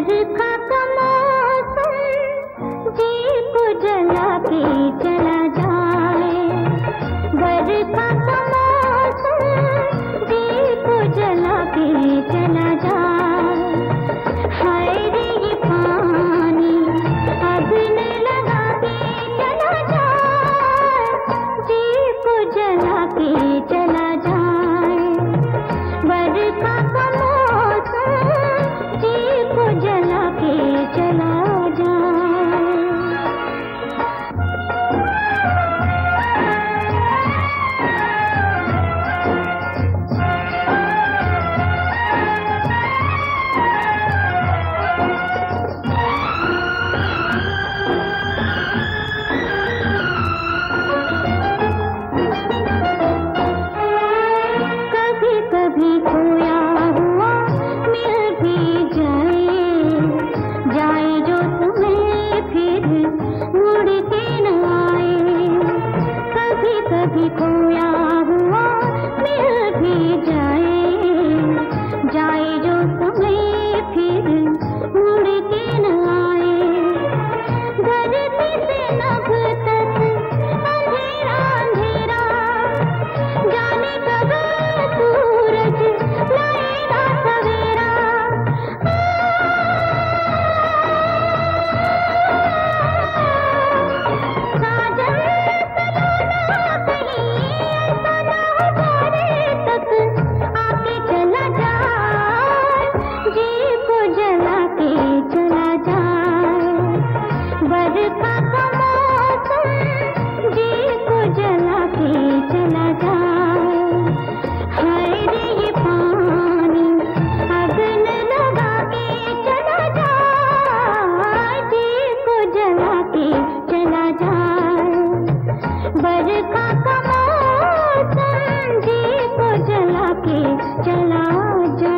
बरखा का मौसम जी को जला के चला जाए, बरखा का मौसम जी को जला के चला जाए। हाय रे ये पानी अग्न लगा के चला जाए, जी को जला के चला जाए। बरखा का मौसम जी को जला के चला जाए। कभी कभी खोया हुआ मिल भी जाए, जाए जो समय फिर मुड़ के न आए। कभी कभी खोया हुआ मिल भी जाए, जाए जो समय फिर मुड़ के न आए। धरती से नभ तक अंधेरा अंधेरा, जाने कब सूरज लाएगा सवेरा। साजन सलोना कहीं ऐसा ना हो जाने तक आके चला जाए, जी को जला के चला जाए। बरखा का मौसम जी को जला के चला जाए। हाय रे ये पानी अग्न लगा के चला जाए, जी को जला के चला जाए। बरखा का मौसम जी को जला के चला जाए।